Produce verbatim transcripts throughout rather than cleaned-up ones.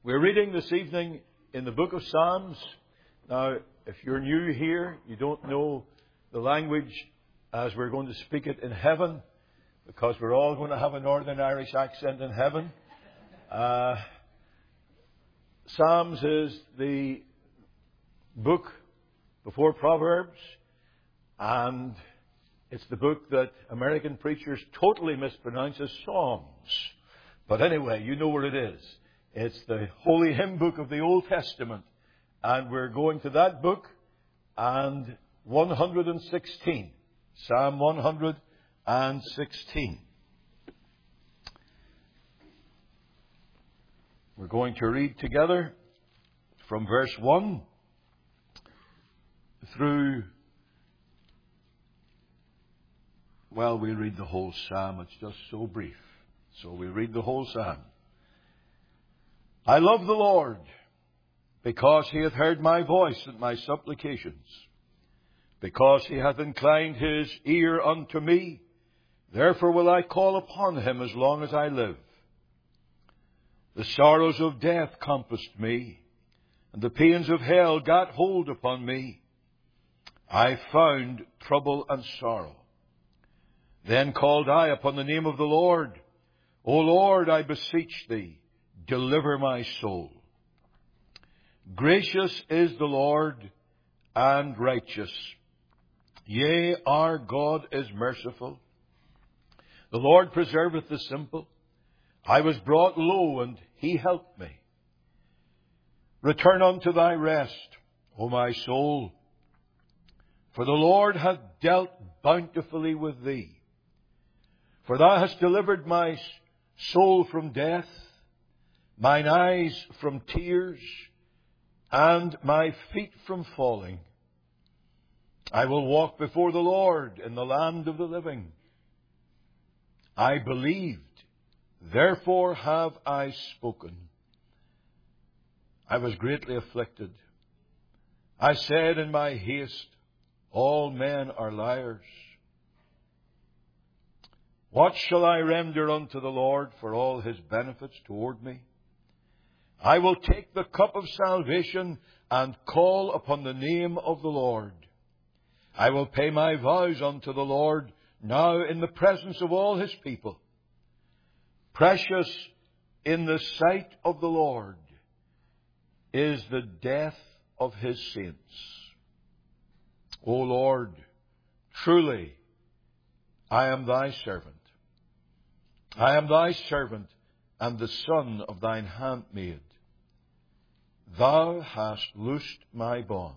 We're reading this evening in the book of Psalms. Now, if you're new here, you don't know the language as we're going to speak it in heaven, because we're all going to have a Northern Irish accent in heaven. Uh, Psalms is the book before Proverbs, and it's the book that American preachers totally mispronounce as Psalms. But anyway, you know where it is. It's the holy hymn book of the Old Testament. And we're going to that book and one hundred sixteen. Psalm one hundred sixteen. We're going to read together from verse one through, well, we'll read the whole psalm. It's just so brief. So we'll read the whole psalm. I love the Lord, because he hath heard my voice and my supplications. Because he hath inclined his ear unto me, therefore will I call upon him as long as I live. The sorrows of death compassed me, and the pains of hell got hold upon me. I found trouble and sorrow. Then called I upon the name of the Lord. O Lord, I beseech thee, deliver my soul. Gracious is the Lord and righteous. Yea, our God is merciful. The Lord preserveth the simple. I was brought low, and he helped me. Return unto thy rest, O my soul, for the Lord hath dealt bountifully with thee. For thou hast delivered my soul from death, mine eyes from tears, and my feet from falling. I will walk before the Lord in the land of the living. I believed, therefore have I spoken. I was greatly afflicted. I said in my haste, all men are liars. What shall I render unto the Lord for all his benefits toward me? I will take the cup of salvation and call upon the name of the Lord. I will pay my vows unto the Lord now in the presence of all his people. Precious in the sight of the Lord is the death of his saints. O Lord, truly I am thy servant. I am thy servant and the son of thine handmaid. Thou hast loosed my bonds.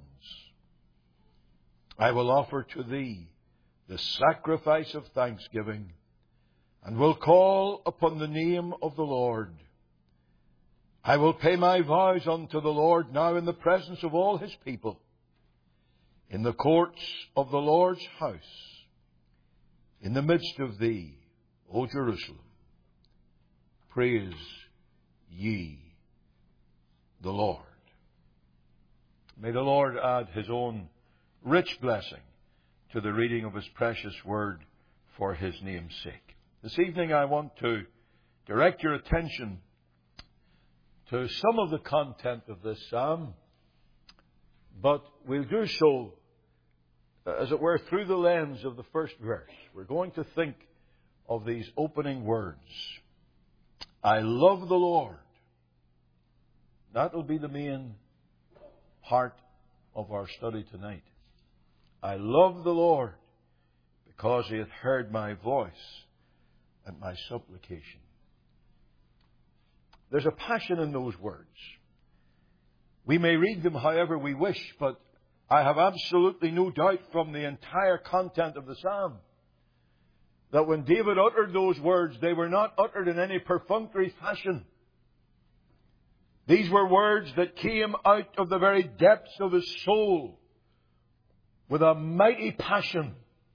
I will offer to thee the sacrifice of thanksgiving, and will call upon the name of the Lord. I will pay my vows unto the Lord now in the presence of all his people, in the courts of the Lord's house, in the midst of thee, O Jerusalem. Praise ye the Lord. May the Lord add his own rich blessing to the reading of his precious word for his name's sake. This evening I want to direct your attention to some of the content of this psalm, but we'll do so, as it were, through the lens of the first verse. We're going to think of these opening words. I love the Lord. That will be the main part of our study tonight. I love the Lord because he hath heard my voice and my supplication. There's a passion in those words. We may read them however we wish, but I have absolutely no doubt from the entire content of the psalm that when David uttered those words, they were not uttered in any perfunctory fashion. These were words that came out of the very depths of his soul with a mighty passion.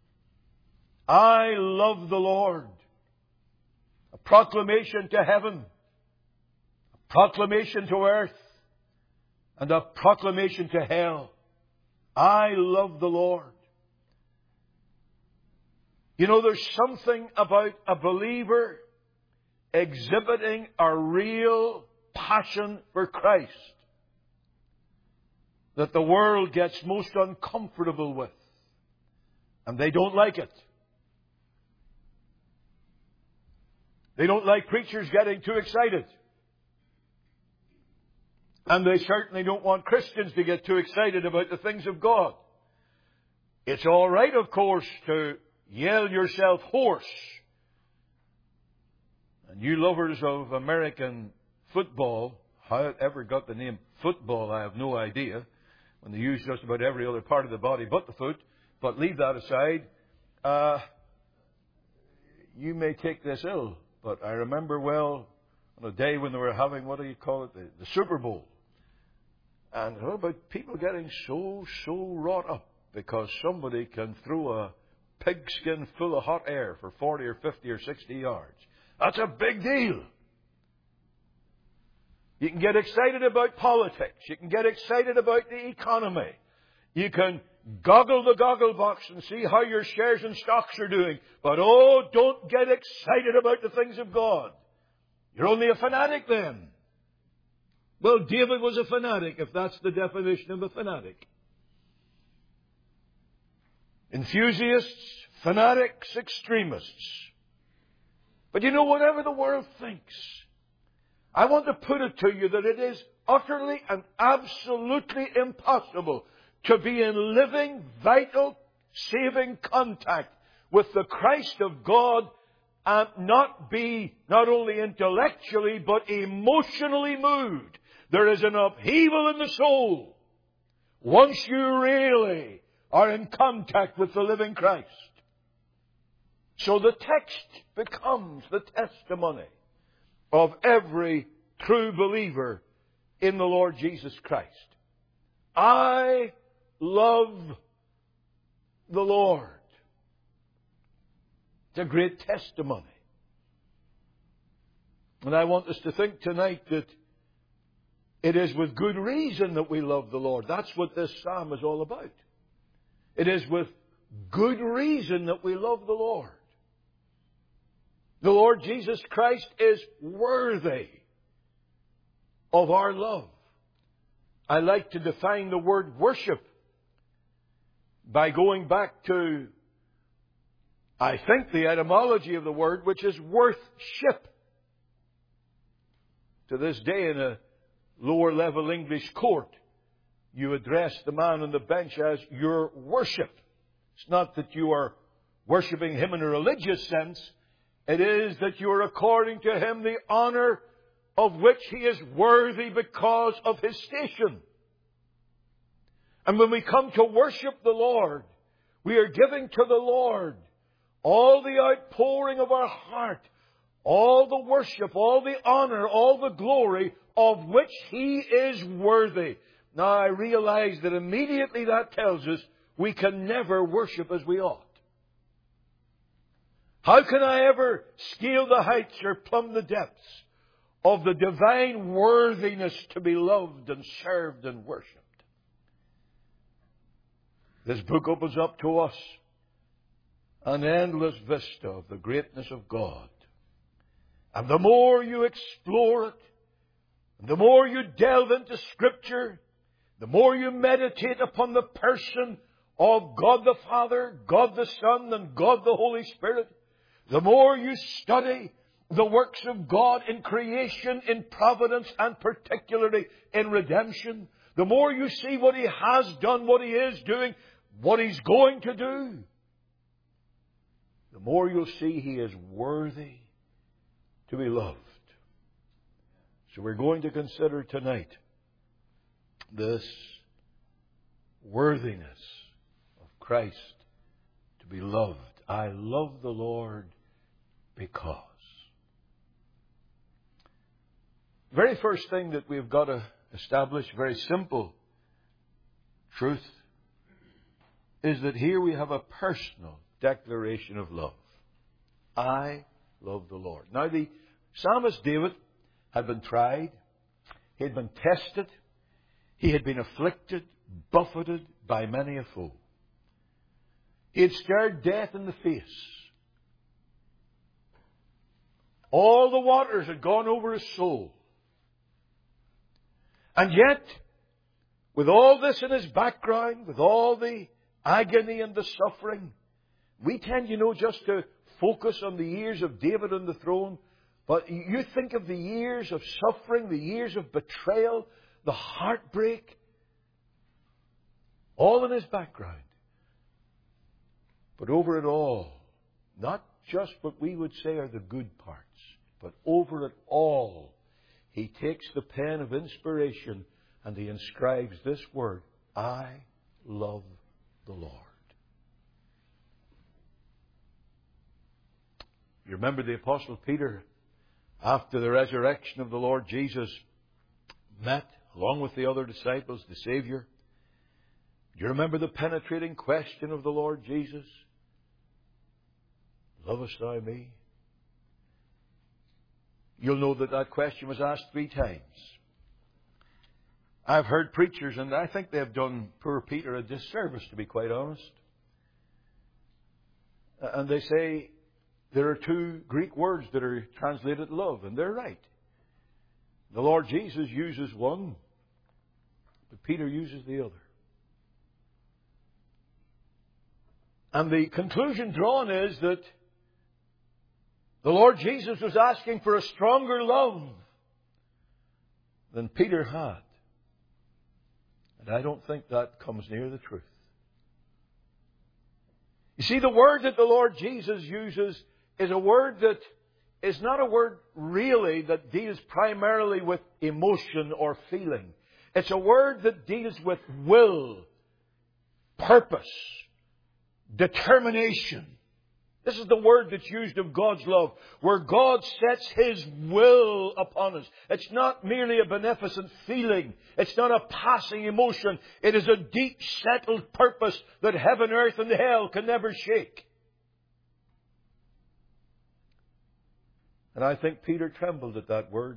I love the Lord. A proclamation to heaven, a proclamation to earth, and a proclamation to hell. I love the Lord. You know, there's something about a believer exhibiting a real passion for Christ that the world gets most uncomfortable with. And they don't like it. They don't like preachers getting too excited. And they certainly don't want Christians to get too excited about the things of God. It's all right, of course, to yell yourself hoarse. And you lovers of American football, how it ever got the name football, I have no idea, when they use just about every other part of the body but the foot. But leave that aside. Uh, you may take this ill, but I remember well on a day when they were having, what do you call it, the, the Super Bowl. And how about people getting so, so wrought up because somebody can throw a pigskin full of hot air for forty or fifty or sixty yards. That's a big deal. You can get excited about politics. You can get excited about the economy. You can goggle the goggle box and see how your shares and stocks are doing. But oh, don't get excited about the things of God. You're only a fanatic then. Well, David was a fanatic, if that's the definition of a fanatic. Enthusiasts, fanatics, extremists. But you know, whatever the world thinks, I want to put it to you that it is utterly and absolutely impossible to be in living, vital, saving contact with the Christ of God and not be not only intellectually but emotionally moved. There is an upheaval in the soul once you really are in contact with the living Christ. So the text becomes the testimony of every true believer in the Lord Jesus Christ. I love the Lord. It's a great testimony. And I want us to think tonight that it is with good reason that we love the Lord. That's what this psalm is all about. It is with good reason that we love the Lord. The Lord Jesus Christ is worthy of our love. I like to define the word worship by going back to, I think, the etymology of the word, which is worth-ship. To this day, in a lower level English court, you address the man on the bench as your worship. It's not that you are worshipping him in a religious sense. It is that you are according to him the honor of which he is worthy because of his station. And when we come to worship the Lord, we are giving to the Lord all the outpouring of our heart, all the worship, all the honor, all the glory of which he is worthy. Now I realize that immediately that tells us we can never worship as we ought. How can I ever scale the heights or plumb the depths of the divine worthiness to be loved and served and worshipped? This book opens up to us an endless vista of the greatness of God. And the more you explore it, the more you delve into Scripture, the more you meditate upon the person of God the Father, God the Son, and God the Holy Spirit, the more you study the works of God in creation, in providence, and particularly in redemption, the more you see what He has done, what He is doing, what He's going to do, the more you'll see He is worthy to be loved. So we're going to consider tonight this worthiness of Christ to be loved. I love the Lord because. The very first thing that we've got to establish, very simple truth, is that here we have a personal declaration of love. I love the Lord. Now the psalmist David had been tried. He had been tested. He had been afflicted, buffeted by many a foe. He had stared death in the face. All the waters had gone over his soul. And yet, with all this in his background, with all the agony and the suffering, we tend, you know, just to focus on the years of David on the throne. But you think of the years of suffering, the years of betrayal, the heartbreak, all in his background. But over it all, not just what we would say are the good parts, but over it all, he takes the pen of inspiration and he inscribes this word, I love the Lord. You remember the Apostle Peter, after the resurrection of the Lord Jesus, met, along with the other disciples, the Savior. Do you remember the penetrating question of the Lord Jesus? Lovest thou me? You'll know that that question was asked three times. I've heard preachers, and I think they've done poor Peter a disservice, to be quite honest. And they say there are two Greek words that are translated love, and they're right. The Lord Jesus uses one, but Peter uses the other. And the conclusion drawn is that the Lord Jesus was asking for a stronger love than Peter had. And I don't think that comes near the truth. You see, the word that the Lord Jesus uses is a word that is not a word really that deals primarily with emotion or feeling. It's a word that deals with will, purpose, determination. This is the word that's used of God's love, where God sets His will upon us. It's not merely a beneficent feeling. It's not a passing emotion. It is a deep, settled purpose that heaven, earth, and hell can never shake. And I think Peter trembled at that word.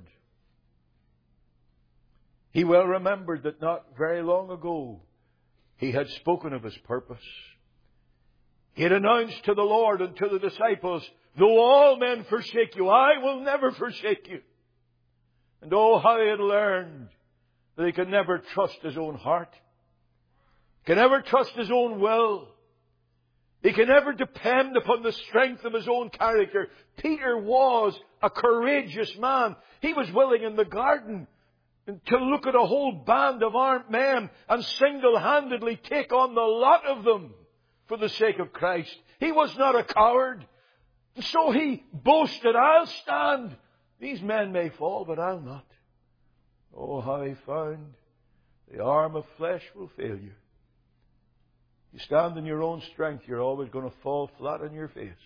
He well remembered that not very long ago he had spoken of his purpose. He had announced to the Lord and to the disciples, though all men forsake you, I will never forsake you. And oh, how he had learned that he could never trust his own heart. He could never trust his own will. He can never depend upon the strength of his own character. Peter was a courageous man. He was willing in the garden to look at a whole band of armed men and single-handedly take on the lot of them for the sake of Christ. He was not a coward. So he boasted, I'll stand. These men may fall, but I'll not. Oh, how he found the arm of flesh will fail you. You stand in your own strength, you're always going to fall flat on your face.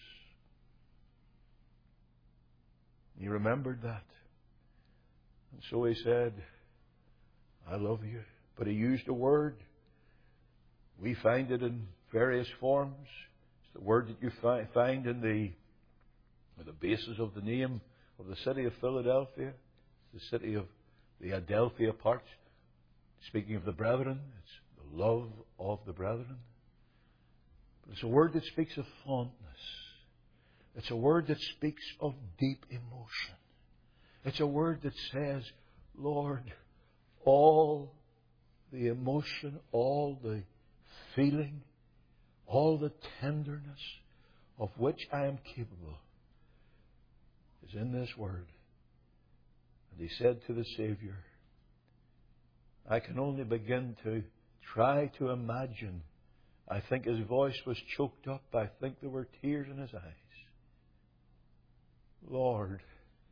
He remembered that. And so he said, I love you. But he used a word. We find it in various forms. It's the word that you fi- find in the, the basis of the name of the city of Philadelphia. It's the city of the Adelphia part. Speaking of the brethren, it's the love of the brethren. But it's a word that speaks of fondness. It's a word that speaks of deep emotion. It's a word that says, Lord, all the emotion, all the feeling, all the tenderness of which I am capable is in this word. And he said to the Savior, I can only begin to try to imagine. I think his voice was choked up. I think there were tears in his eyes. Lord,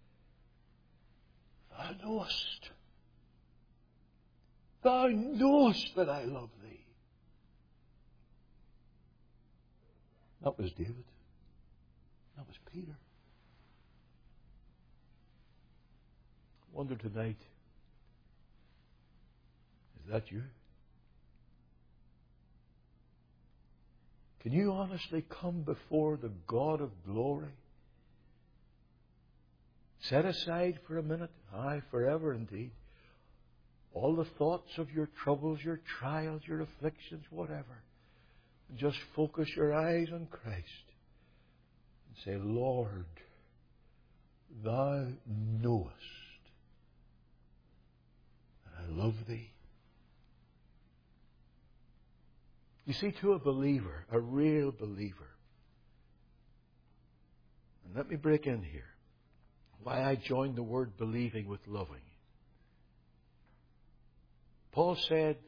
thou knowest, thou knowest that I love thee. That was David. That was Peter. I wonder tonight, is that you? Can you honestly come before the God of glory? Set aside for a minute, aye, forever indeed, all the thoughts of your troubles, your trials, your afflictions, whatever. And just focus your eyes on Christ and say, Lord, thou knowest that I love love thee. You see, to a believer, a real believer, and let me break in here why I joined the word believing with loving. Paul said,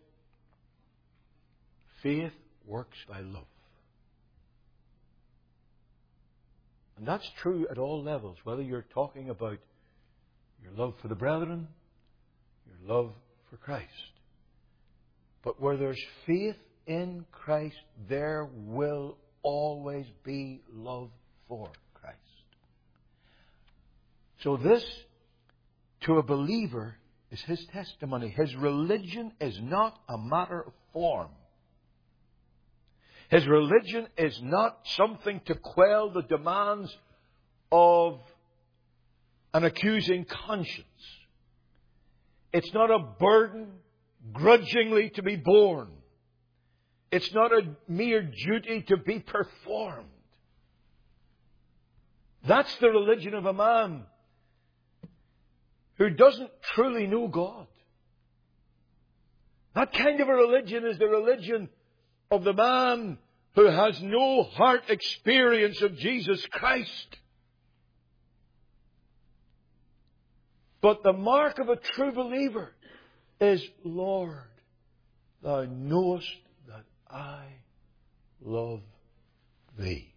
faith works by love. And that's true at all levels, whether you're talking about your love for the brethren, your love for Christ. But where there's faith in Christ, there will always be love for Christ. So this, to a believer, is his testimony. His religion is not a matter of form. His religion is not something to quell the demands of an accusing conscience. It's not a burden grudgingly to be borne. It's not a mere duty to be performed. That's the religion of a man who doesn't truly know God. That kind of a religion is the religion of the man who has no heart experience of Jesus Christ. But the mark of a true believer is, Lord, thou knowest that I love thee.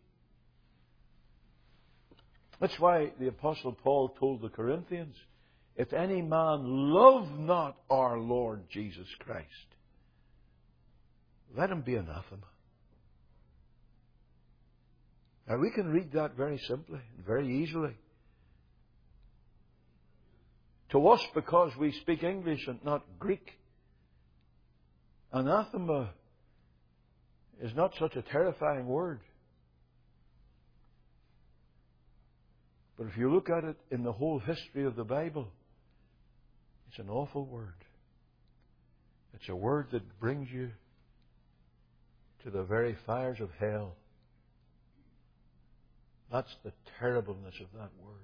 That's why the Apostle Paul told the Corinthians, if any man love not our Lord Jesus Christ, let him be anathema. Now we can read that very simply and very easily. To us, because we speak English and not Greek, anathema is not such a terrifying word. But if you look at it in the whole history of the Bible, it's an awful word. It's a word that brings you to the very fires of hell. That's the terribleness of that word.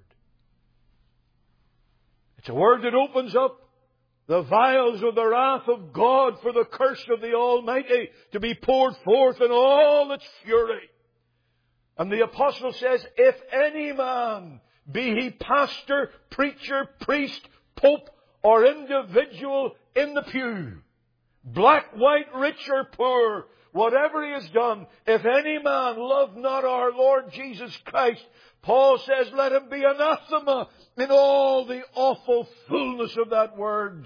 It's a word that opens up the vials of the wrath of God for the curse of the Almighty to be poured forth in all its fury. And the Apostle says, if any man, be he pastor, preacher, priest, pope, or individual in the pew, black, white, rich or poor, whatever he has done, if any man love not our Lord Jesus Christ, Paul says, let him be anathema in all the awful fullness of that word.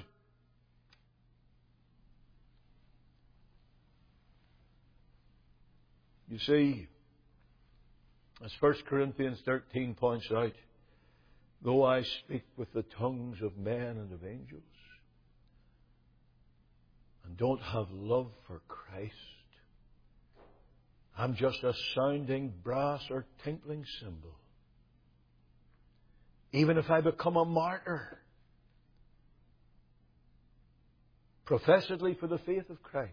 You see, as First Corinthians thirteen points out, though I speak with the tongues of men and of angels, and don't have love for Christ, I'm just a sounding brass or tinkling cymbal. Even if I become a martyr, professedly for the faith of Christ,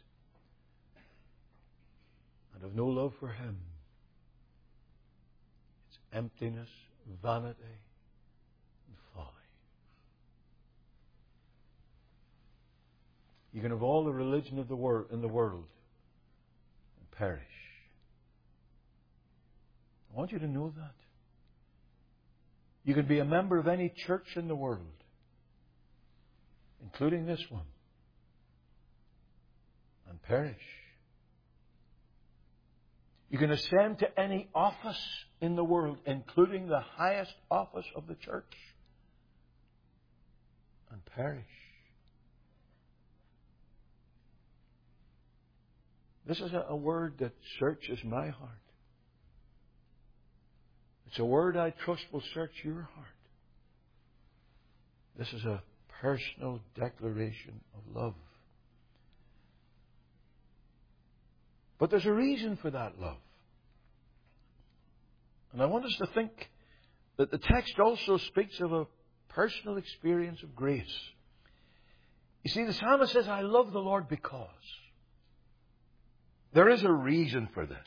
and have no love for Him, it's emptiness, vanity, and folly. You can have all the religion of the world in the world and perish. I want you to know that. You can be a member of any church in the world, including this one, and perish. You can ascend to any office in the world, including the highest office of the church, and perish. This is a, a word that searches my heart. It's a word I trust will search your heart. This is a personal declaration of love. But there's a reason for that love. And I want us to think that the text also speaks of a personal experience of grace. You see, the psalmist says, I love the Lord because. There is a reason for this.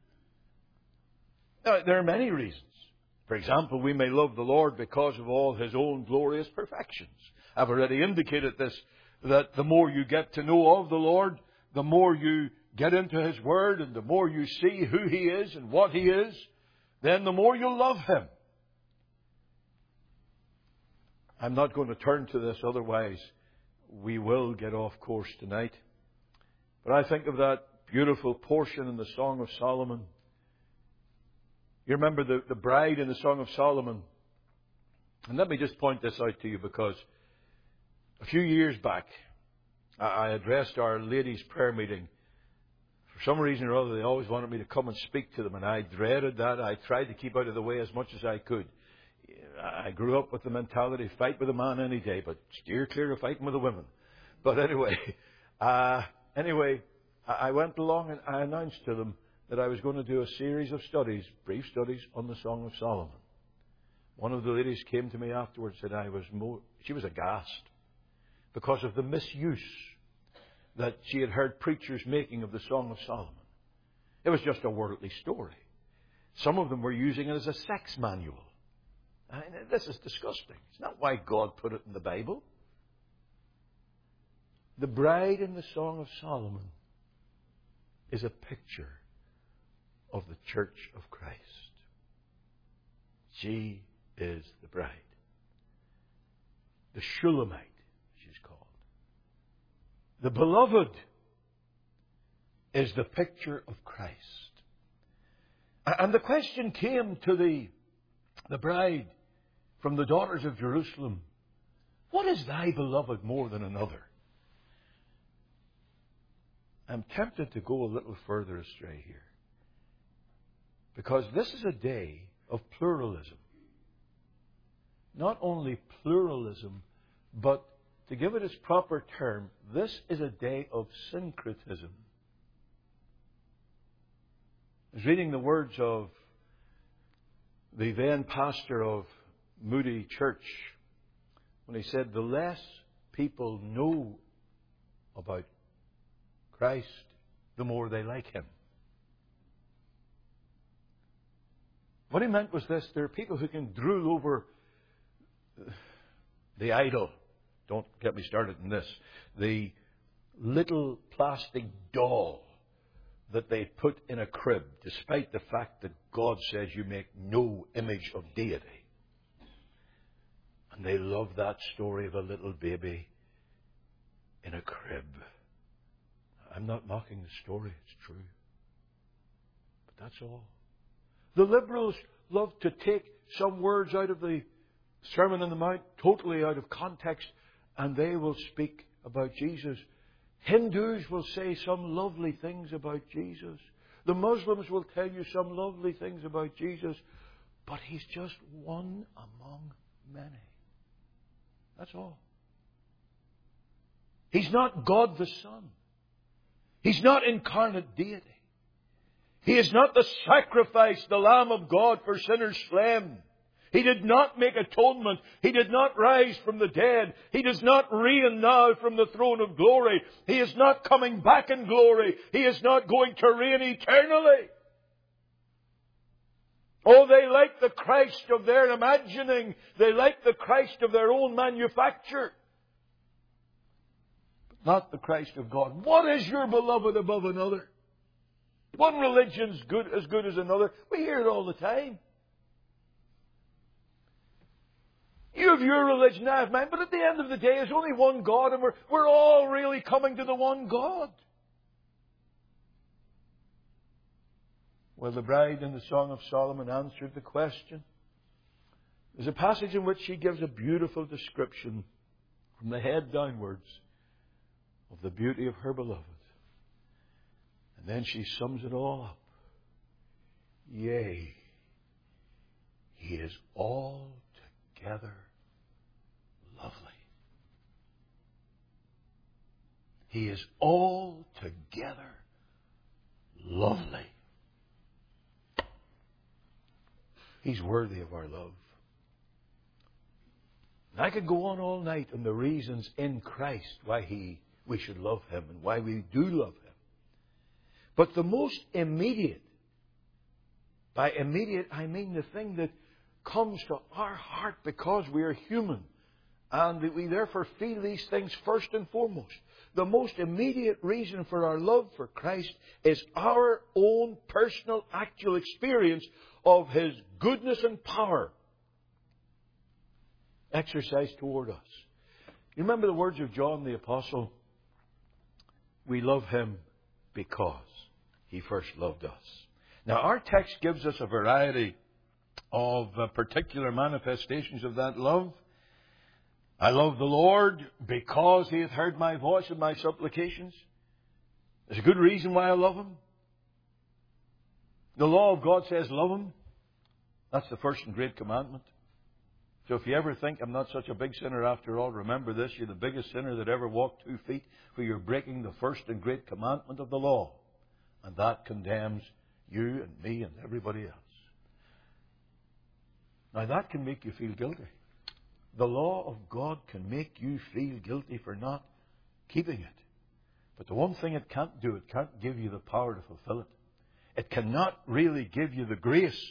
Now, there are many reasons. For example, we may love the Lord because of all His own glorious perfections. I've already indicated this, that the more you get to know of the Lord, the more you get into His Word, and the more you see who He is and what He is, then the more you'll love Him. I'm not going to turn to this, otherwise we will get off course tonight. But I think of that beautiful portion in the Song of Solomon. You remember the, the bride in the Song of Solomon. And let me just point this out to you, because a few years back, I addressed our ladies' prayer meeting. For some reason or other, they always wanted me to come and speak to them, and I dreaded that. I tried to keep out of the way as much as I could. I grew up with the mentality, fight with a man any day, but steer clear of fighting with the women. But anyway, uh, anyway, I went along and I announced to them that I was going to do a series of studies, brief studies, on the Song of Solomon. One of the ladies came to me afterwards and said I was mo- she was aghast because of the misuse that she had heard preachers making of the Song of Solomon. It was just a worldly story. Some of them were using it as a sex manual. I mean, this is disgusting. It's not why God put it in the Bible. The bride in the Song of Solomon is a picture of the Church of Christ. She is the bride. The Shulamite, she's called. The beloved is the picture of Christ. And the question came to the, the bride from the daughters of Jerusalem, what is thy beloved more than another? I'm tempted to go a little further astray here, because this is a day of pluralism. Not only pluralism, but to give it its proper term, this is a day of syncretism. I was reading the words of the then pastor of Moody Church when he said, the less people know about Christ, the more they like Him. What he meant was this: there are people who can drool over the idol. Don't get me started in this. The little plastic doll that they put in a crib, despite the fact that God says you make no image of deity. And they love that story of a little baby in a crib. I'm not mocking the story, it's true. But that's all. The liberals love to take some words out of the Sermon on the Mount, totally out of context, and they will speak about Jesus. Hindus will say some lovely things about Jesus. The Muslims will tell you some lovely things about Jesus. But He's just one among many. That's all. He's not God the Son. He's not incarnate deity. He is not the sacrifice, the Lamb of God for sinners slain. He did not make atonement. He did not rise from the dead. He does not reign now from the throne of glory. He is not coming back in glory. He is not going to reign eternally. Oh, they like the Christ of their imagining. They like the Christ of their own manufacture. But not the Christ of God. What is your beloved above another? One religion's good as good as another. We hear it all the time. You have your religion, I have mine, but at the end of the day, there's only one God, and we're, we're all really coming to the one God. Well, the bride in the Song of Solomon answered the question. There's a passage in which she gives a beautiful description from the head downwards of the beauty of her beloved. And then she sums it all up. Yea, He is altogether lovely. He is altogether lovely. He's worthy of our love. And I could go on all night on the reasons in Christ why he, we should love Him and why we do love Him. But the most immediate, by immediate I mean the thing that comes to our heart because we are human And we therefore feel these things first and foremost. The most immediate reason for our love for Christ is our own personal, actual experience of His goodness and power exercised toward us. You remember the words of John the Apostle? We love Him because He first loved us. Now, our text gives us a variety of uh, particular manifestations of that love. I love the Lord because He hath heard my voice and my supplications. There's a good reason why I love Him. The law of God says love Him. That's the first and great commandment. So if you ever think I'm not such a big sinner after all, remember this: you're the biggest sinner that ever walked two feet, for you're breaking the first and great commandment of the law. And that condemns you and me and everybody else. Now that can make you feel guilty. The law of God can make you feel guilty for not keeping it. But the one thing it can't do, it can't give you the power to fulfill it. It cannot really give you the grace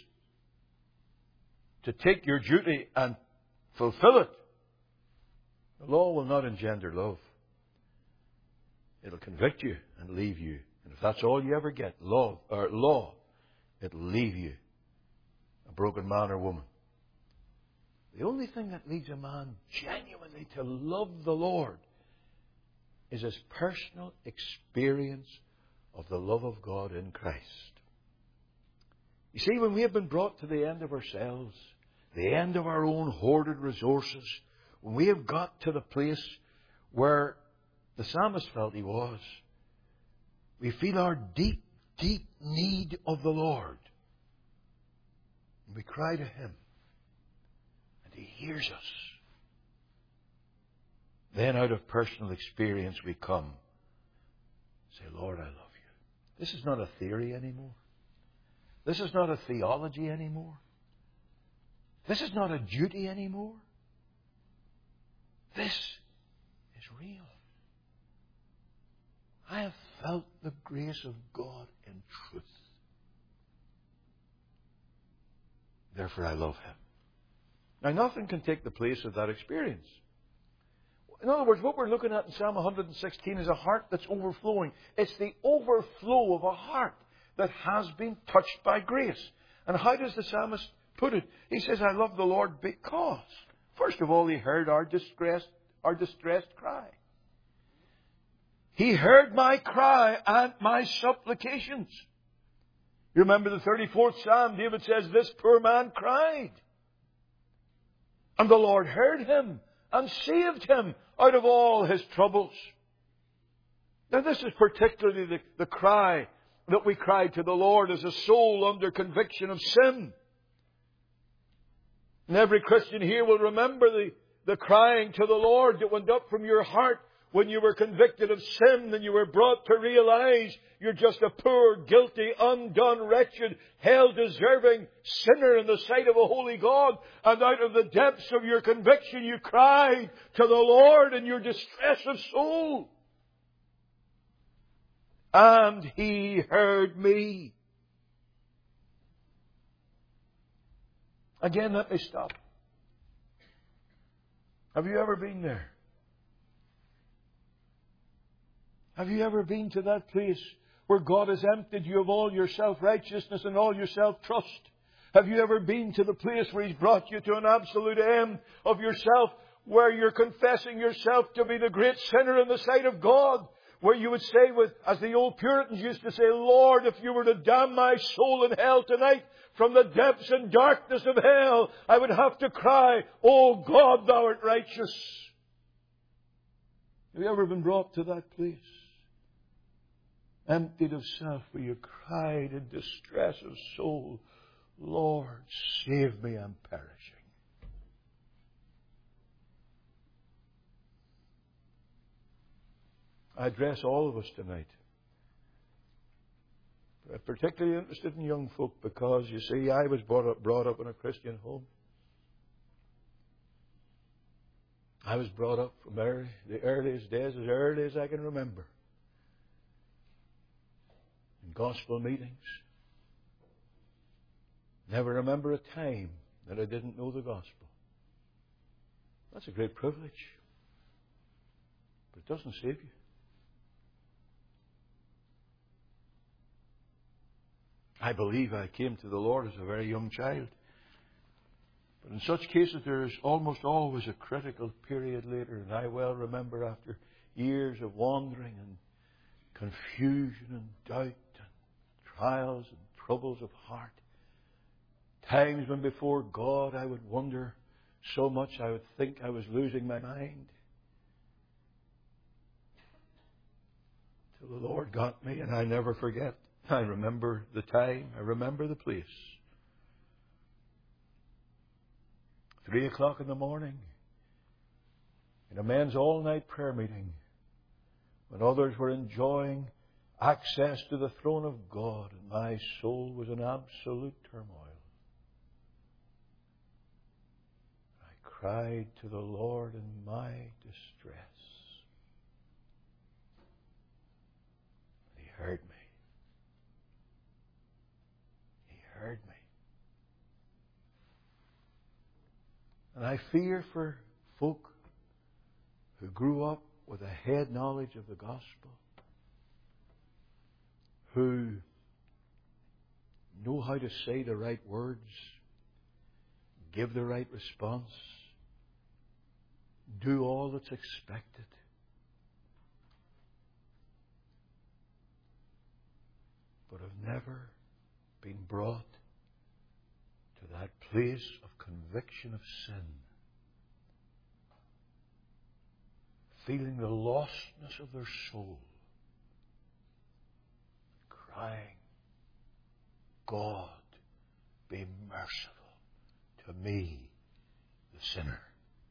to take your duty and fulfill it. The law will not engender love. It'll convict you and leave you. And if that's all you ever get, love or law, it'll leave you a broken man or woman. The only thing that leads a man genuinely to love the Lord is his personal experience of the love of God in Christ. You see, when we have been brought to the end of ourselves, the end of our own hoarded resources, when we have got to the place where the psalmist felt he was, we feel our deep, deep need of the Lord. And we cry to Him. And He hears us. Then out of personal experience we come. Say, Lord, I love you. This is not a theory anymore. This is not a theology anymore. This is not a duty anymore. This is real. I have felt the grace of God in truth. Therefore I love Him. Now nothing can take the place of that experience. In other words, what we're looking at in Psalm one hundred sixteen is a heart that's overflowing. It's the overflow of a heart that has been touched by grace. And how does the psalmist put it? He says, I love the Lord because, first of all, He heard our distressed, our distressed cry. He heard my cry and my supplications. You remember the thirty-fourth Psalm, David says, this poor man cried. And the Lord heard him and saved him out of all his troubles. Now this is particularly the, the cry that we cry to the Lord as a soul under conviction of sin. And every Christian here will remember the, the crying to the Lord that went up from your heart when you were convicted of sin and you were brought to realize you're just a poor, guilty, undone, wretched, hell-deserving sinner in the sight of a holy God. And out of the depths of your conviction you cried to the Lord in your distress of soul. And He heard me. Again, let me stop. Have you ever been there? Have you ever been to that place where God has emptied you of all your self-righteousness and all your self-trust? Have you ever been to the place where He's brought you to an absolute end of yourself, where you're confessing yourself to be the great sinner in the sight of God? Where you would say, with, as the old Puritans used to say, Lord, if you were to damn my soul in hell tonight, from the depths and darkness of hell, I would have to cry, O God, Thou art righteous. Have you ever been brought to that place? Emptied of self, where you cried in distress of soul, Lord, save me, I'm perishing. I address all of us tonight. I'm particularly interested in young folk because, you see, I was brought up, brought up in a Christian home. I was brought up from early, the earliest days, as early as I can remember, in gospel meetings. Never remember a time that I didn't know the gospel. That's a great privilege. But it doesn't save you. I believe I came to the Lord as a very young child. But in such cases, there is almost always a critical period later. And I well remember after years of wandering and confusion and doubt and trials and troubles of heart, times when before God I would wonder so much I would think I was losing my mind. Till the Lord got me, and I never forget. I remember the time. I remember the place. Three o'clock in the morning, in a men's all-night prayer meeting, when others were enjoying access to the throne of God, and my soul was in absolute turmoil. I cried to the Lord in my distress. He heard me. He heard me. And I fear for folk who grew up with a head knowledge of the gospel, who know how to say the right words, give the right response, do all that's expected. But have never been brought to that place of conviction of sin, feeling the lostness of their soul, crying, God, be merciful to me, the sinner.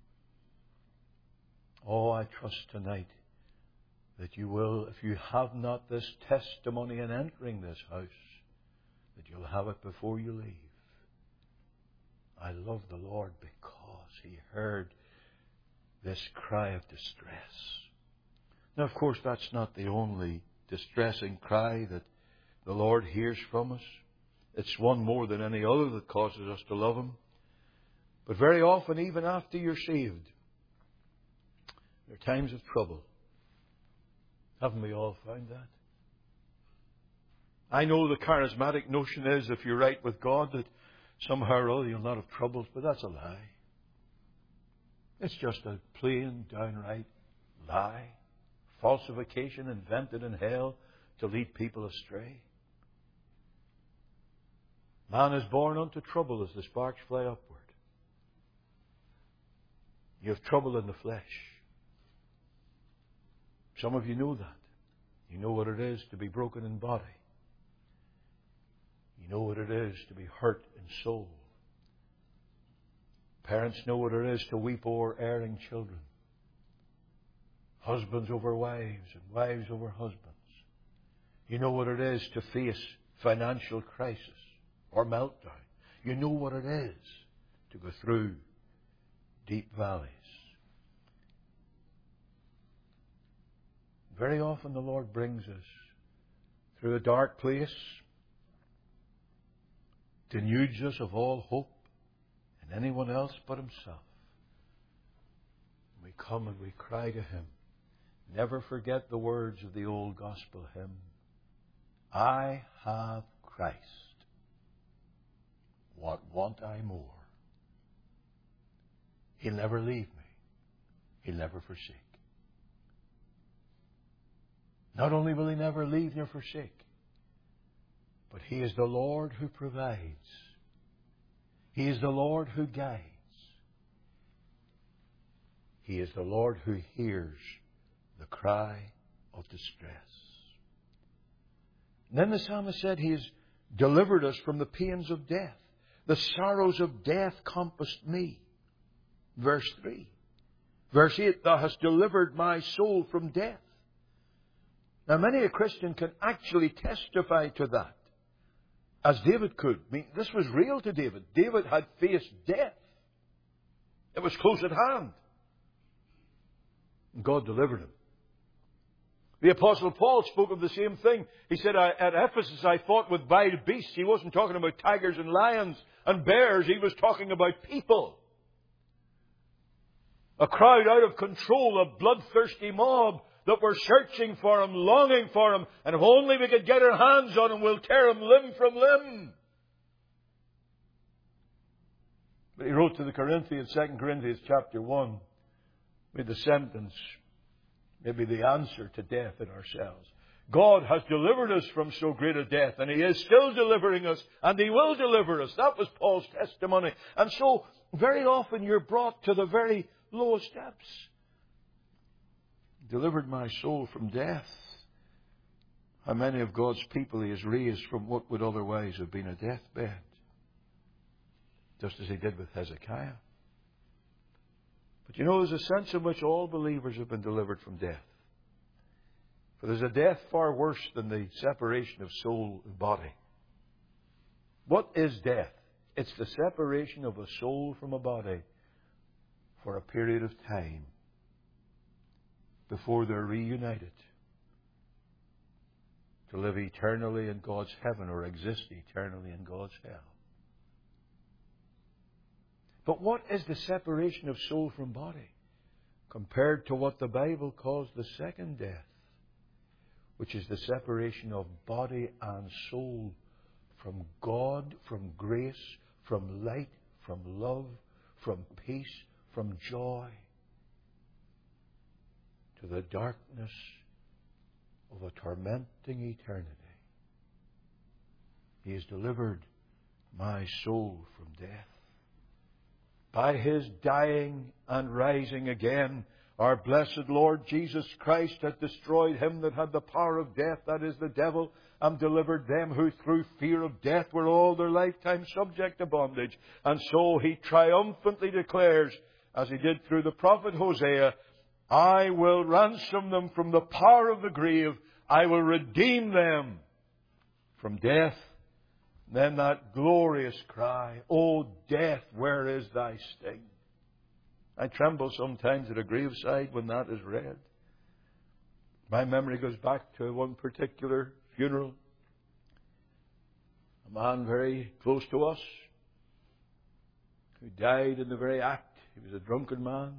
Oh, I trust tonight that you will, if you have not this testimony in entering this house, that you'll have it before you leave. I love the Lord because He heard this cry of distress. Now, of course, that's not the only distressing cry that the Lord hears from us. It's one more than any other that causes us to love Him. But very often, even after you're saved, there are times of trouble. Haven't we all found that? I know the charismatic notion is, if you're right with God, that somehow or other you'll not have troubles, but that's a lie. It's just a plain, downright lie. Falsification invented in hell to lead people astray. Man is born unto trouble as the sparks fly upward. You have trouble in the flesh. Some of you know that. You know what it is to be broken in body. You know what it is to be hurt in soul. Parents know what it is to weep over erring children. Husbands over wives and wives over husbands. You know what it is to face financial crisis or meltdown. You know what it is to go through deep valleys. Very often the Lord brings us through a dark place, denudes us of all hope in anyone else but Himself. We come and we cry to Him. Never forget the words of the old gospel hymn. I have Christ. What want I more? He'll never leave me. He'll never forsake. Not only will He never leave nor forsake, but He is the Lord who provides. He is the Lord who guides. He is the Lord who hears the cry of distress. And then the psalmist said, He has delivered us from the pains of death. The sorrows of death compassed me. Verse three. Verse eight, Thou hast delivered my soul from death. Now, many a Christian can actually testify to that, as David could. I mean, this was real to David. David had faced death. It was close at hand. And God delivered him. The Apostle Paul spoke of the same thing. He said, at Ephesus I fought with wild beasts. He wasn't talking about tigers and lions and bears. He was talking about people. A crowd out of control, a bloodthirsty mob that were searching for him, longing for him, and if only we could get our hands on him, we'll tear him limb from limb. But he wrote to the Corinthians, Second Corinthians chapter one, with the sentence, maybe the answer to death in ourselves. God has delivered us from so great a death, and He is still delivering us, and He will deliver us. That was Paul's testimony. And so, very often you're brought to the very lowest depths. Delivered my soul from death. How many of God's people He has raised from what would otherwise have been a deathbed? Just as He did with Hezekiah. But you know, there's a sense in which all believers have been delivered from death. For there's a death far worse than the separation of soul and body. What is death? It's the separation of a soul from a body for a period of time before they're reunited to live eternally in God's heaven or exist eternally in God's hell. But what is the separation of soul from body compared to what the Bible calls the second death, which is the separation of body and soul from God, from grace, from light, from love, from peace, from joy, to the darkness of a tormenting eternity? He has delivered my soul from death. By His dying and rising again, our blessed Lord Jesus Christ hath destroyed him that had the power of death, that is the devil, and delivered them who through fear of death were all their lifetime subject to bondage. And so He triumphantly declares, as He did through the prophet Hosea, I will ransom them from the power of the grave. I will redeem them from death. Then that glorious cry, O death, where is thy sting? I tremble sometimes at a graveside when that is read. My memory goes back to one particular funeral. A man very close to us who died in the very act. He was a drunken man.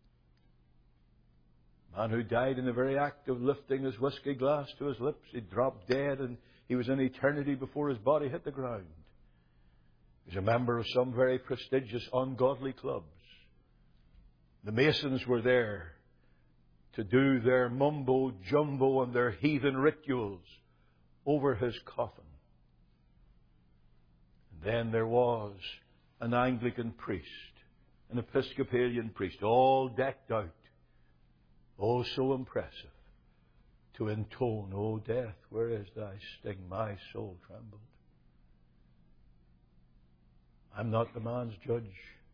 A man who died in the very act of lifting his whiskey glass to his lips. He dropped dead and he was in eternity before his body hit the ground. He was a member of some very prestigious ungodly clubs. The Masons were there to do their mumbo-jumbo and their heathen rituals over his coffin. And then there was an Anglican priest, an Episcopalian priest, all decked out, oh so impressive, to intone, O death, where is thy sting? My soul trembled. I'm not the man's judge.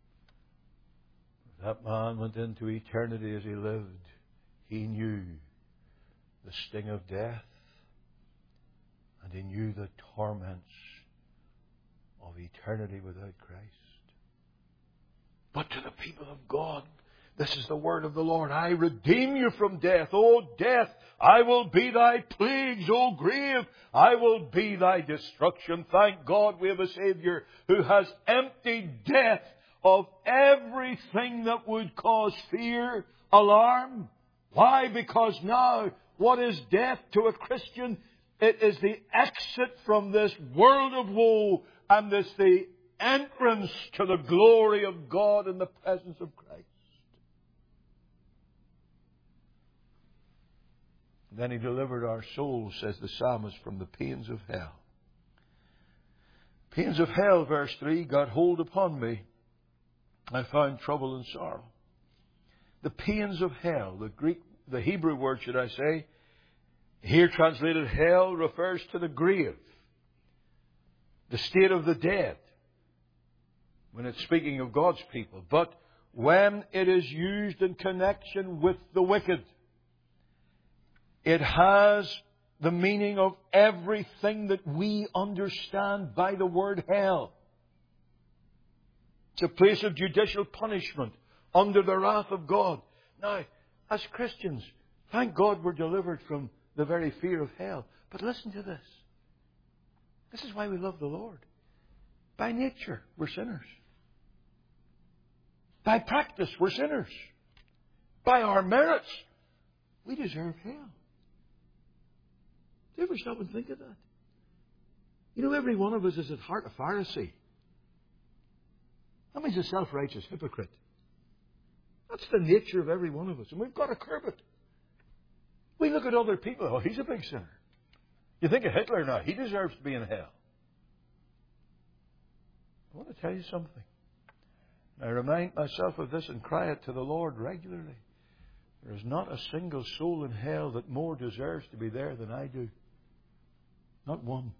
That man went into eternity as he lived. He knew the sting of death, and he knew the torments of eternity without Christ. But to the people of God, this is the word of the Lord. I redeem you from death. O death, I will be thy plagues. O grave, I will be thy destruction. Thank God we have a Saviour who has emptied death of everything that would cause fear, alarm. Why? Because now, what is death to a Christian? It is the exit from this world of woe, and it's the entrance to the glory of God in the presence of Christ. Then He delivered our souls, says the psalmist, from the pains of hell. Pains of hell, verse three, got hold upon me. I found trouble and sorrow. The pains of hell, the Greek, the Hebrew word, should I say, here translated hell, refers to the grave, the state of the dead, when it's speaking of God's people. But when it is used in connection with the wicked, it has the meaning of everything that we understand by the word hell. It's a place of judicial punishment under the wrath of God. Now, as Christians, thank God we're delivered from the very fear of hell. But listen to this. This is why we love the Lord. By nature, we're sinners. By practice, we're sinners. by our merits, we deserve hell. Do you ever stop and think of that? You know, every one of us is at heart a Pharisee. That means a self-righteous hypocrite. That's the nature of every one of us, and we've got to curb it. We look at other people, oh, he's a big sinner. You think of Hitler now, he deserves to be in hell. I want to tell you something. I remind myself of this and cry it to the Lord regularly. There is not a single soul in hell that more deserves to be there than I do. Not one.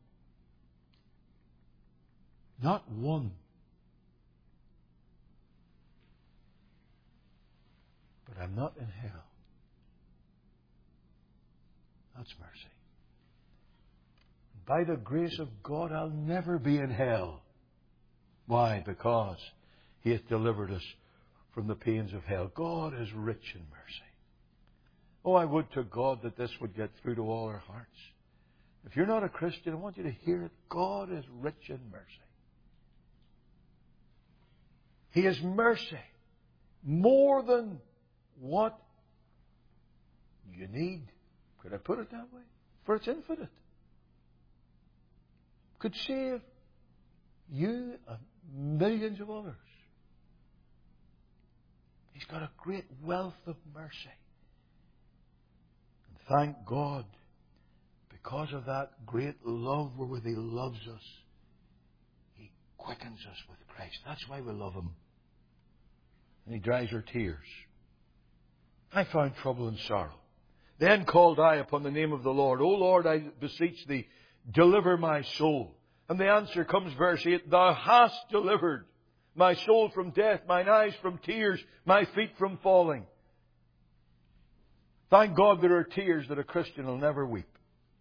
Not one. But I'm not in hell. That's mercy. By the grace of God, I'll never be in hell. Why? Because He hath delivered us from the pains of hell. God is rich in mercy. Oh, I would to God that this would get through to all our hearts. If you're not a Christian, I want you to hear it. God is rich in mercy. He is mercy more than what you need. Could I put it that way? For it's infinite. Could save you and millions of others. He's got a great wealth of mercy. And thank God, because of that great love wherewith He loves us, He quickens us with Christ. That's why we love Him. And He dries our tears. I found trouble and sorrow. Then called I upon the name of the Lord. O Lord, I beseech Thee, deliver my soul. And the answer comes, verse eight, Thou hast delivered my soul from death, mine eyes from tears, my feet from falling. Thank God there are tears that a Christian will never weep.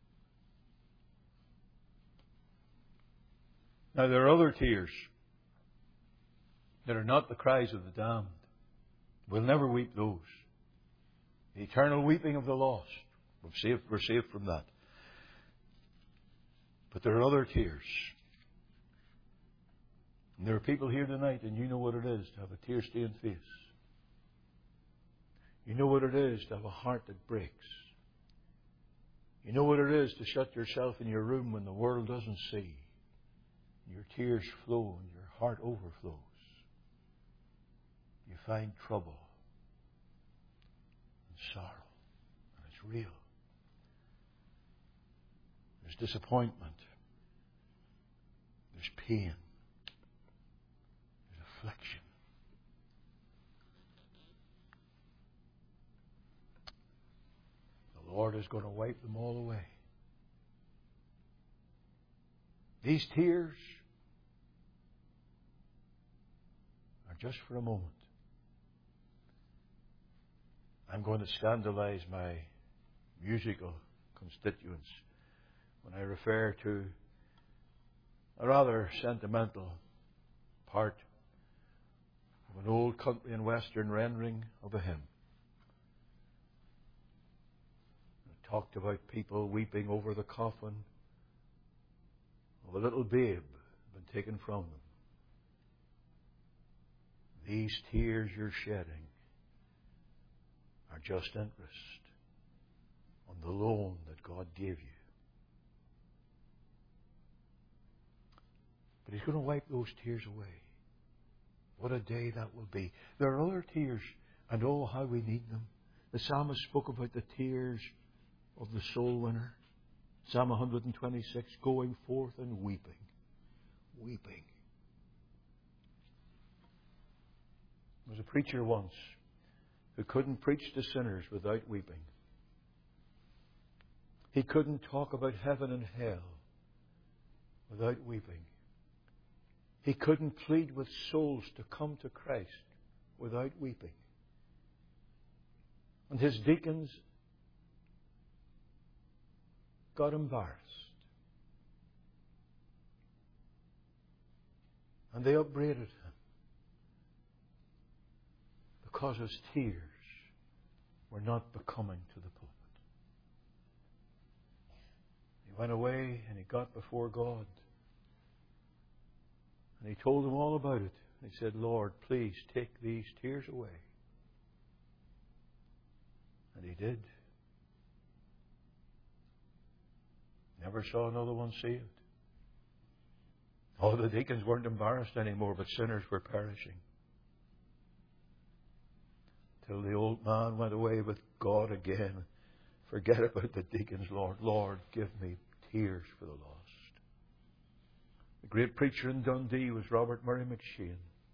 Now there are other tears that are not the cries of the damned. We'll never weep those. The eternal weeping of the lost. We're saved, we're saved from that. But there are other tears. And there are people here tonight, and you know what it is to have a tear-stained face. You know what it is to have a heart that breaks. You know what it is to shut yourself in your room when the world doesn't see. Your tears flow and your heart overflows. You find trouble and sorrow, and it's real. There's disappointment. There's pain. There's affliction. The Lord is going to wipe them all away. These tears are just for a moment. I'm going to scandalize my musical constituents when I refer to a rather sentimental part of an old country and western rendering of a hymn. It talked about people weeping over the coffin of a little babe been taken from them. These tears you're shedding are just interest on the loan that God gave you. But He's going to wipe those tears away. What a day that will be. There are other tears, and oh, how we need them. The psalmist spoke about the tears of the soul winner. Psalm one twenty-six, going forth and weeping. Weeping. There was a preacher once who couldn't preach to sinners without weeping. He couldn't talk about heaven and hell without weeping. He couldn't plead with souls to come to Christ without weeping. And his deacons got embarrassed. And they upbraided him because his tears were not becoming to the pulpit. He went away and he got before God. And he told them all about it. He said, Lord, please take these tears away. And he did. Never saw another one saved. All the deacons weren't embarrassed anymore, but sinners were perishing. Till the old man went away with God again. Forget about the deacons, Lord. Lord, give me tears for the lost. The great preacher in Dundee was Robert Murray McCheyne.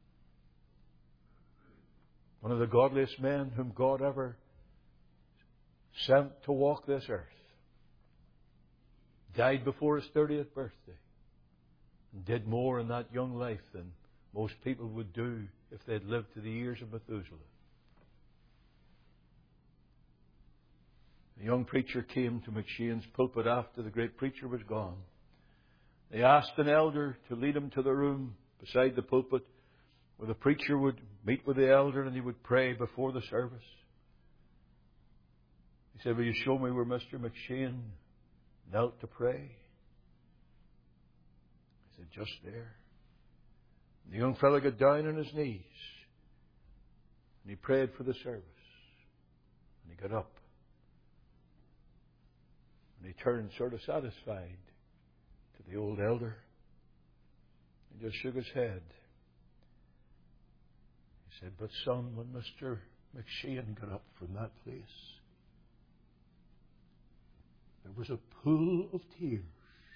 One of the godliest men whom God ever sent to walk this earth. Died before his thirtieth birthday. And did more in that young life than most people would do if they'd lived to the years of Methuselah. A young preacher came to McCheyne's pulpit after the great preacher was gone. They asked an elder to lead him to the room beside the pulpit where the preacher would meet with the elder and he would pray before the service. He said, "Will you show me where Mister McCheyne knelt to pray?" He said, "Just there." And the young fellow got down on his knees and he prayed for the service. And he got up. And he turned sort of satisfied to the old elder. He just shook his head. He said, "But son, when Mister McCheyne got up from that place, there was a pool of tears.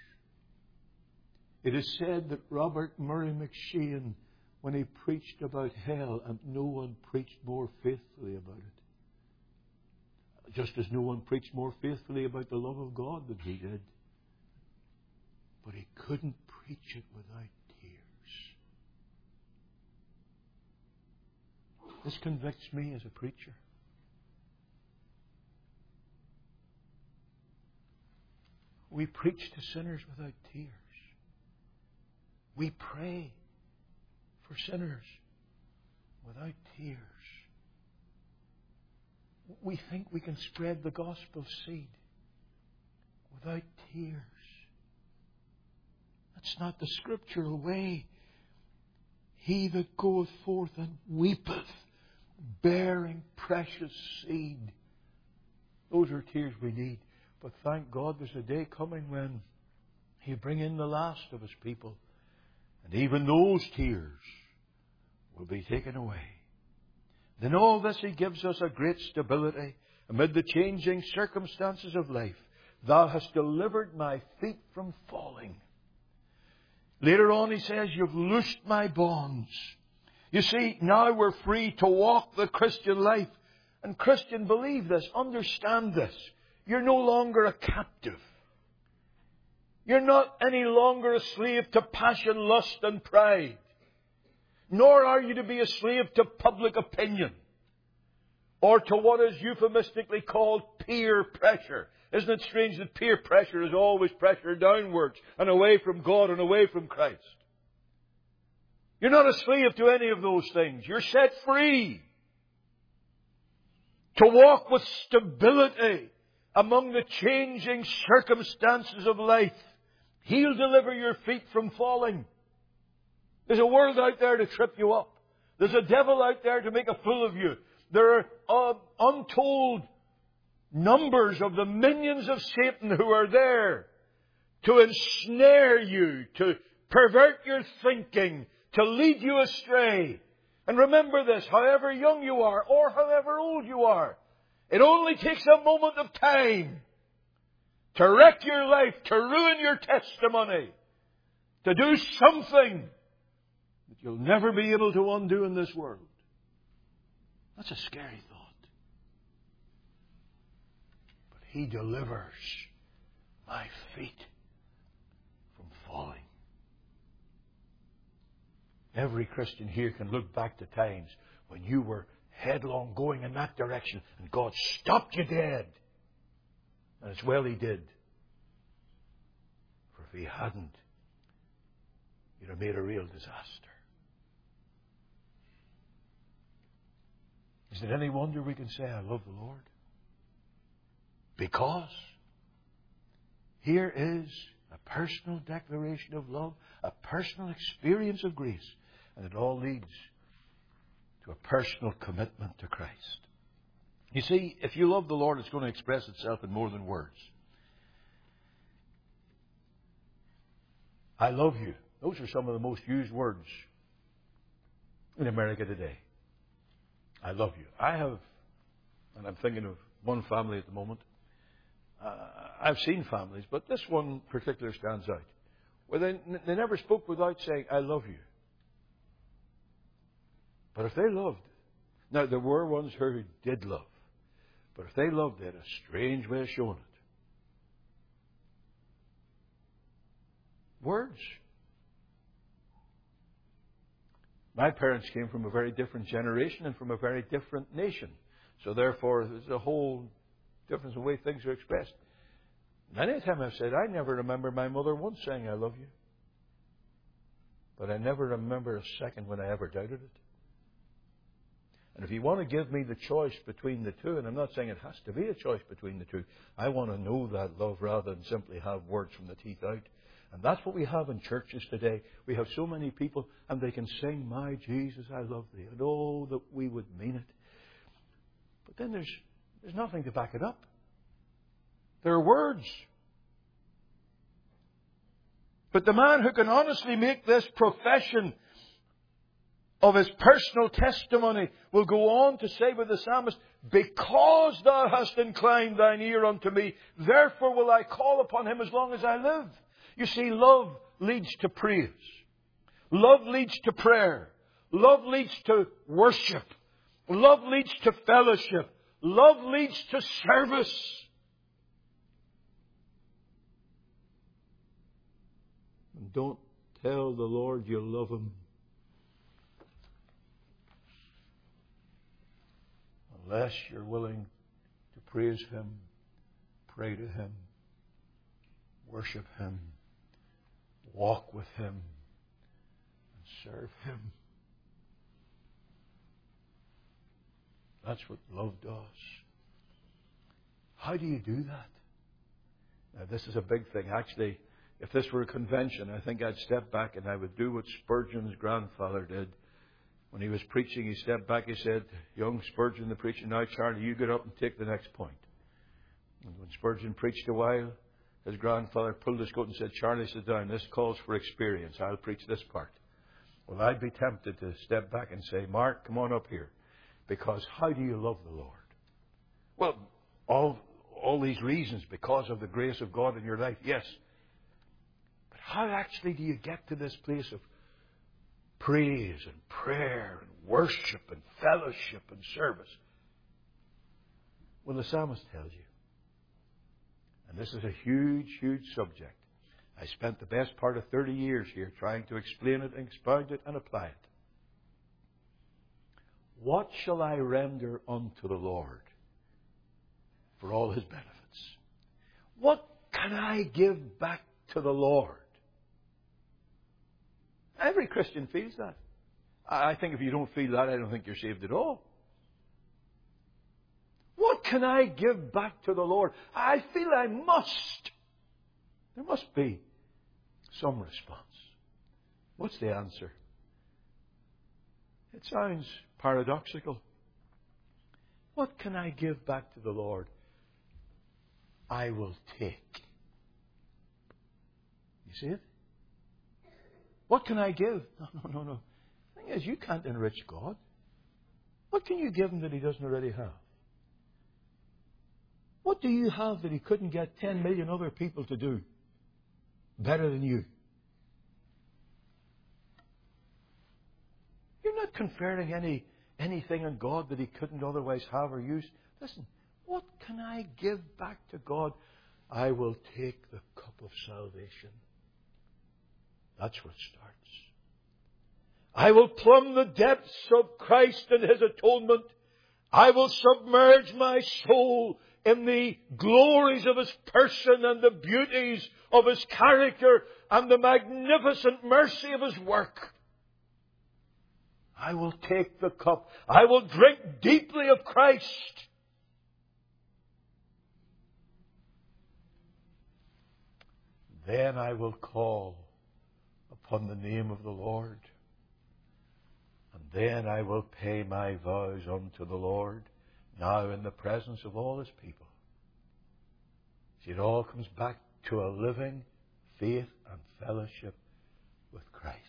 It is said that Robert Murray McCheyne, when he preached about hell, and no one preached more faithfully about it, just as no one preached more faithfully about the love of God than he did, but he couldn't preach it without tears." This convicts me as a preacher. We preach to sinners without tears. We pray for sinners without tears. We think we can spread the gospel seed without tears. That's not the scriptural way. He that goeth forth and weepeth, bearing precious seed. Those are tears we need. But thank God there's a day coming when He'll bring in the last of His people. And even those tears will be taken away. In all this He gives us a great stability amid the changing circumstances of life. Thou hast delivered my feet from falling. Later on He says, "You've loosed my bonds." You see, now we're free to walk the Christian life. And Christian, believe this, understand this. You're no longer a captive. You're not any longer a slave to passion, lust and pride. Nor are you to be a slave to public opinion. Or to what is euphemistically called peer pressure. Isn't it strange that peer pressure is always pressure downwards and away from God and away from Christ? You're not a slave to any of those things. You're set free to walk with stability among the changing circumstances of life. He'll deliver your feet from falling. There's a world out there to trip you up. There's a devil out there to make a fool of you. There are uh, untold numbers of the minions of Satan who are there to ensnare you, to pervert your thinking, to lead you astray. And remember this, however young you are or however old you are, it only takes a moment of time to wreck your life, to ruin your testimony, to do something that you'll never be able to undo in this world. That's a scary thought. But He delivers my feet from falling. Every Christian here can look back to times when you were headlong going in that direction and God stopped you dead. And it's well He did. For if He hadn't, you'd have made a real disaster. Is it any wonder we can say, "I love the Lord"? Because here is a personal declaration of love, a personal experience of grace, and it all leads to a personal commitment to Christ. You see, if you love the Lord, it's going to express itself in more than words. I love you. Those are some of the most used words in America today. I love you. I have, and I'm thinking of one family at the moment. Uh, I've seen families, but this one particular stands out. Where they, they never spoke without saying, I love you. But if they loved, now there were ones who did love, but if they loved, they had a strange way of showing it. Words. My parents came from a very different generation and from a very different nation. So therefore, there's a whole difference in the way things are expressed. Many a time I've said, I never remember my mother once saying, I love you. But I never remember a second when I ever doubted it. And if you want to give me the choice between the two, and I'm not saying it has to be a choice between the two, I want to know that love rather than simply have words from the teeth out. And that's what we have in churches today. We have so many people, and they can sing, my Jesus, I love thee. And oh, that we would mean it. But then there's, there's nothing to back it up. There are words. But the man who can honestly make this profession of his personal testimony will go on to say with the psalmist, because thou hast inclined thine ear unto me, therefore will I call upon him as long as I live. You see, love leads to praise. Love leads to prayer. Love leads to worship. Love leads to fellowship. Love leads to service. And don't tell the Lord you love Him unless you're willing to praise Him, pray to Him, worship Him, walk with Him, and serve Him. That's what love does. How do you do that? Now, this is a big thing. Actually, if this were a convention, I think I'd step back and I would do what Spurgeon's grandfather did. When he was preaching, he stepped back, he said, young Spurgeon, the preacher, now Charlie, you get up and take the next point. And when Spurgeon preached a while, his grandfather pulled his coat and said, Charlie, sit down. This calls for experience. I'll preach this part. Well, I'd be tempted to step back and say, Mark, come on up here. Because how do you love the Lord? Well, all, all these reasons, because of the grace of God in your life, yes. But how actually do you get to this place of praise and prayer and worship and fellowship and service? Well, the psalmist tells you. And this is a huge, huge subject. I spent the best part of thirty years here trying to explain it, expound it, and apply it. What shall I render unto the Lord for all His benefits? What can I give back to the Lord? Every Christian feels that. I think if you don't feel that, I don't think you're saved at all. What can I give back to the Lord? I feel I must. There must be some response. What's the answer? It sounds paradoxical. What can I give back to the Lord? I will take. You see it? What can I give? No, no, no, no. The thing is, you can't enrich God. What can you give Him that He doesn't already have? What do you have that He couldn't get ten million other people to do better than you? You're not conferring any anything on God that He couldn't otherwise have or use. Listen, what can I give back to God? I will take the cup of salvation. That's where it starts. I will plumb the depths of Christ and His atonement. I will submerge my soul in the glories of His person and the beauties of His character and the magnificent mercy of His work. I will take the cup. I will drink deeply of Christ. Then I will call upon the name of the Lord. And then I will pay my vows unto the Lord. now in the presence of all His people. See, it all comes back to a living faith and fellowship with Christ.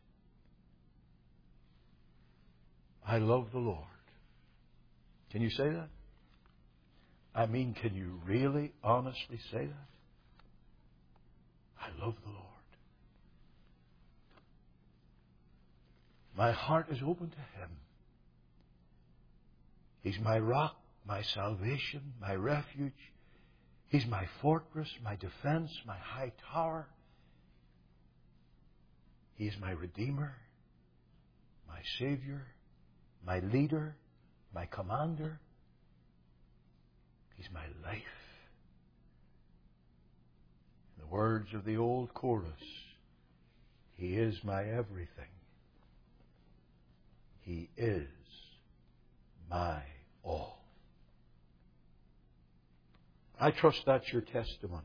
I love the Lord. Can you say that? I mean, can you really, honestly say that? I love the Lord. My heart is open to Him. He's my rock, my salvation, my refuge. He's my fortress, my defense, my high tower. He is my Redeemer, my Savior, my leader, my commander. He's my life. In the words of the old chorus, He is my everything. He is my all. I trust that's your testimony.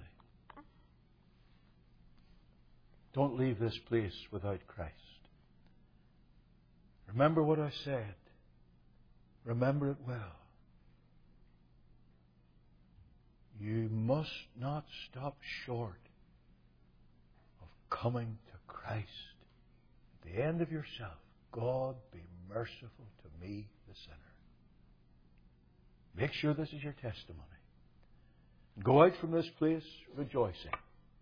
Don't leave this place without Christ. Remember what I said. Remember it well. You must not stop short of coming to Christ. At the end of yourself, God be merciful to me, the sinner. Make sure this is your testimony. Go out from this place rejoicing.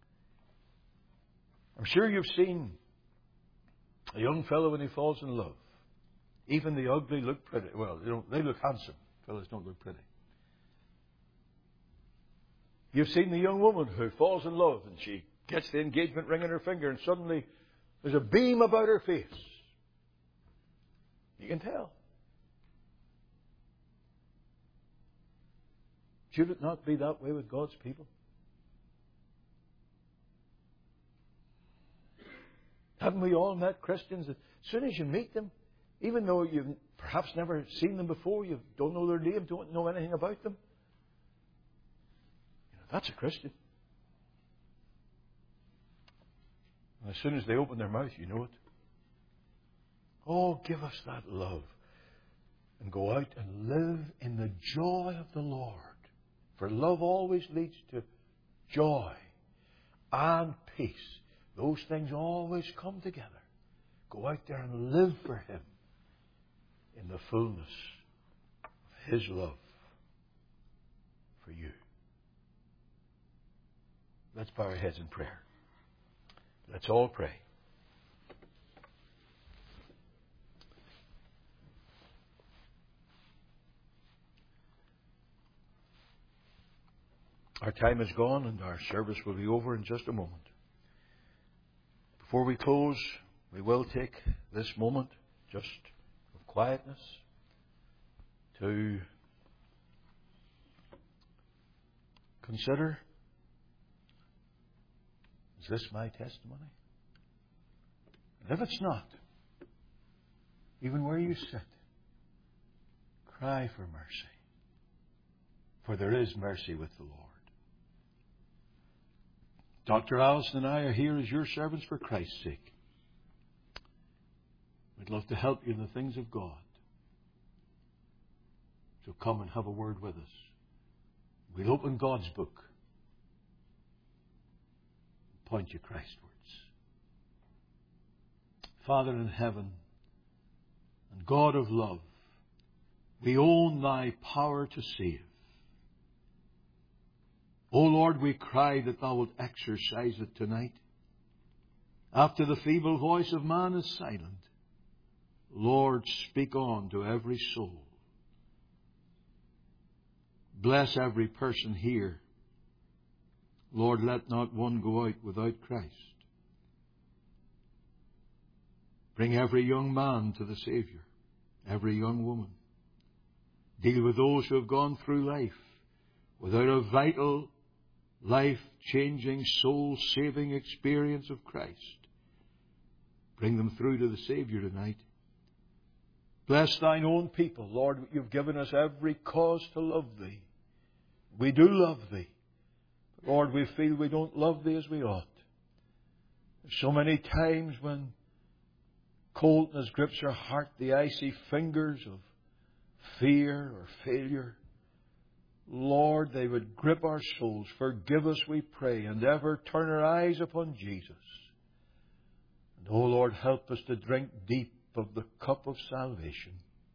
I'm sure you've seen a young fellow when he falls in love. Even the ugly look pretty. Well, they, don't, they look handsome. Fellows don't look pretty. You've seen the young woman who falls in love and she gets the engagement ring on her finger and suddenly there's a beam about her face. You can tell. Should it not be that way with God's people? Haven't we all met Christians that as soon as you meet them, even though you've perhaps never seen them before, you don't know their name, don't know anything about them, you know, that's a Christian. And as soon as they open their mouth, you know it. Oh, give us that love. And go out and live in the joy of the Lord. For love always leads to joy and peace. Those things always come together. Go out there and live for Him in the fullness of His love for you. Let's bow our heads in prayer. Let's all pray. Our time is gone and our service will be over in just a moment. Before we close, we will take this moment just of quietness to consider, is this my testimony? And if it's not, even where you sit, cry for mercy. For there is mercy with the Lord. Doctor Allison and I are here as your servants for Christ's sake. We'd love to help you in the things of God. So come and have a word with us. We'll open God's book and point you Christwards. Father in heaven and God of love, we own Thy power to save. O Lord, we cry that Thou wilt exercise it tonight. After the feeble voice of man is silent, Lord, speak on to every soul. Bless every person here. Lord, let not one go out without Christ. Bring every young man to the Saviour, every young woman. Deal with those who have gone through life without a vital, life-changing, soul-saving experience of Christ. Bring them through to the Saviour tonight. Bless Thine own people. Lord, You've given us every cause to love Thee. We do love Thee. But Lord, we feel we don't love Thee as we ought. There's so many times when coldness grips our heart, the icy fingers of fear or failure. Lord, they would grip our souls. Forgive us, we pray, and ever turn our eyes upon Jesus. And, oh Lord, help us to drink deep of the cup of salvation.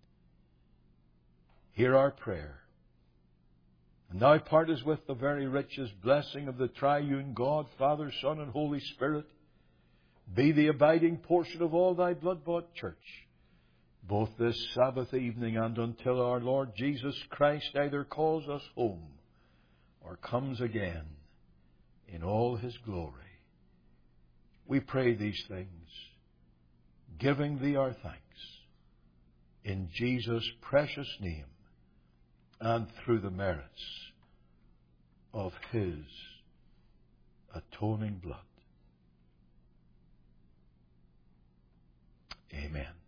Hear our prayer. And now part us with the very richest blessing of the triune God, Father, Son, and Holy Spirit. Be the abiding portion of all thy blood-bought church, both this Sabbath evening and until our Lord Jesus Christ either calls us home or comes again in all his glory. We pray these things, giving thee our thanks, in Jesus' precious name and through the merits of his atoning blood. Amen.